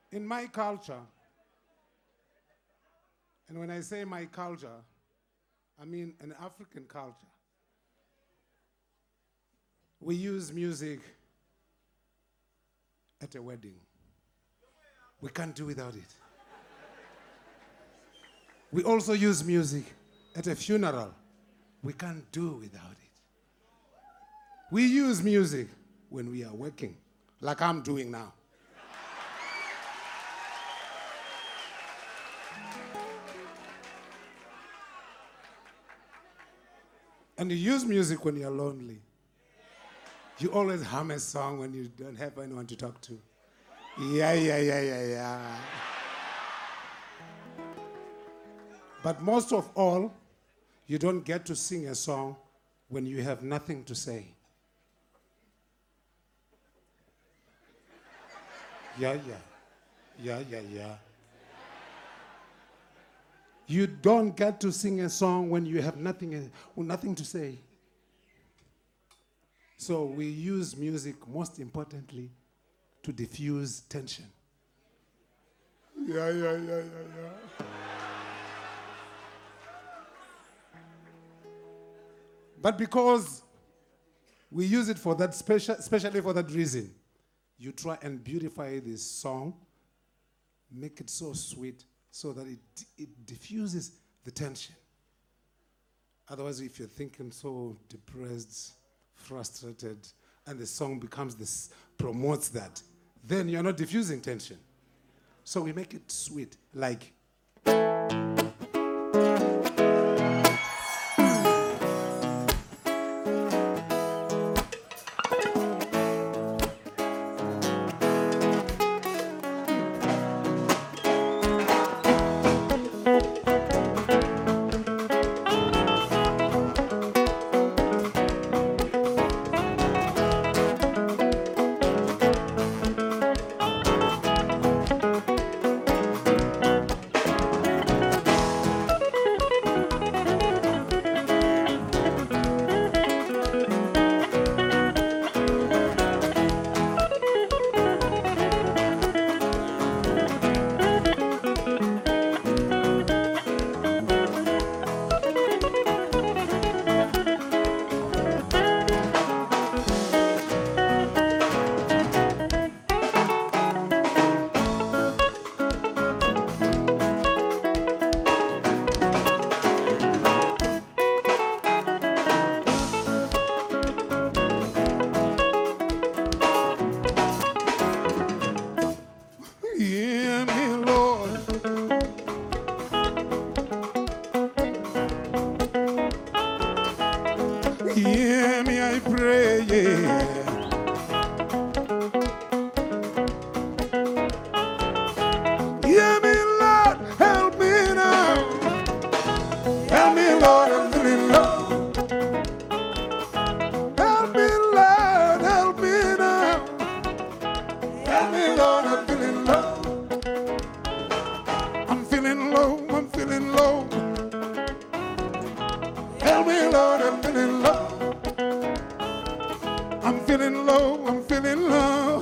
In my culture, and when I say my culture, I mean an African culture, we use music at a wedding. We can't do without it. We also use music at a funeral. We can't do without it. We use music when we are working, like I'm doing now. And you use music when you're lonely. You always hum a song when you don't have anyone to talk to. Yeah. But most of all, you don't get to sing a song when you have nothing to say. Yeah. You don't get to sing a song when you have nothing to say. So we use music, most importantly, to diffuse tension. Yeah. But because we use it for that especially for that reason, you try and beautify this song, make it so sweet, so that it diffuses the tension. Otherwise, if you're thinking so depressed, frustrated, and the song promotes that, then you're not diffusing tension. So we make it sweet, like. Hear me, Lord. Hear me, I pray, yeah. Hear me, Lord, help me now. Help me, Lord, I'm feeling low. Help me, Lord, help me now. Help me, Lord, I'm feeling low. I'm feeling low, I'm feeling low. Help me, Lord, I'm feeling low. I'm feeling low, I'm feeling low.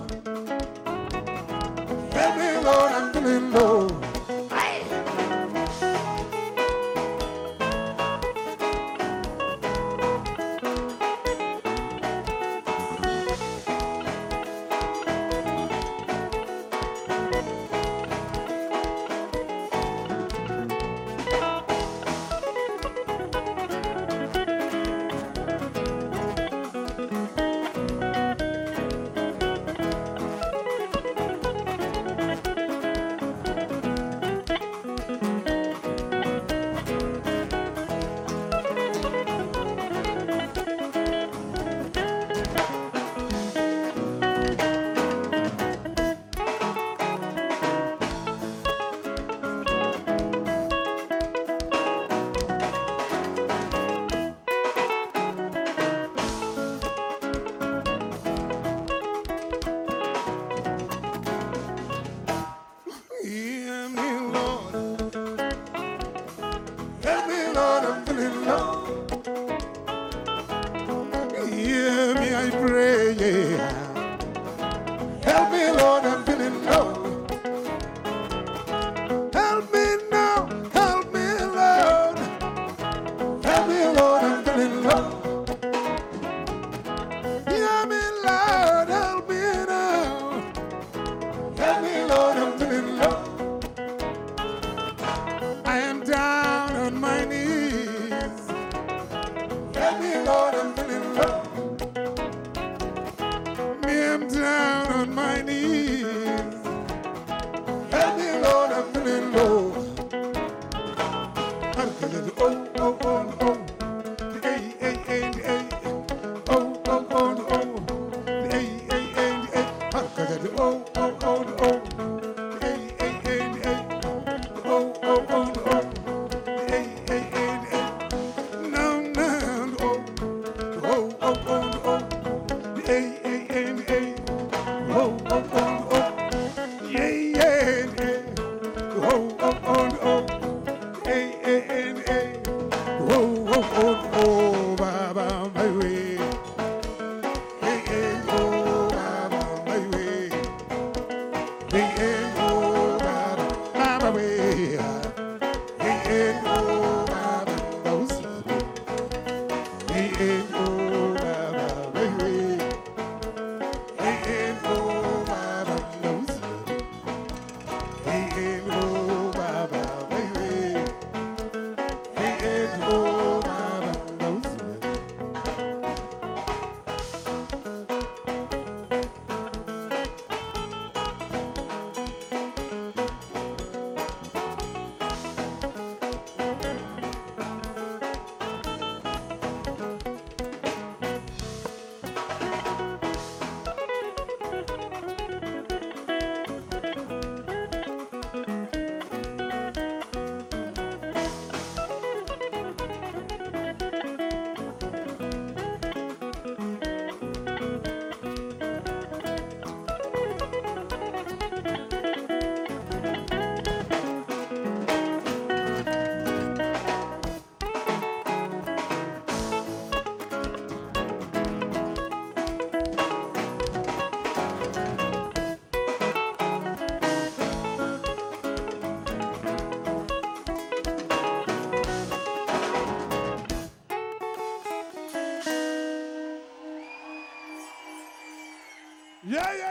Help me, Lord, I'm feeling low. me, I'm down on my knees. Help me, Lord, I'm feeling low. I'm feeling oh, oh, oh, oh. Hey, hey, hey, hey. Oh, oh, oh, oh. Hey, hey, hey, hey. I'm feeling oh, oh, oh, oh. Hey, hey, hey, hey. Oh, oh, oh, oh. Hey, hey, hey, hey. No, no, oh. Oh, oh, oh, oh. Hey, hey, hey, hey. Oh, oh, oh, oh. Yeah, yeah, yeah. Oh, oh, oh, oh. Hey, hey, hey, hey. Oh, oh, oh, oh. Baba, my way. Hey, hey, oh, Baba, my way. Hey, hey, oh, Baba, my way. Hey, hey, oh, Baba, those. Hey, hey, oh, Baba, my way. Hey, hey, oh, Baba, those. Hey, hey, oh, Baba, my way. Hey, hey, oh, Baba, those. Yeah, yeah.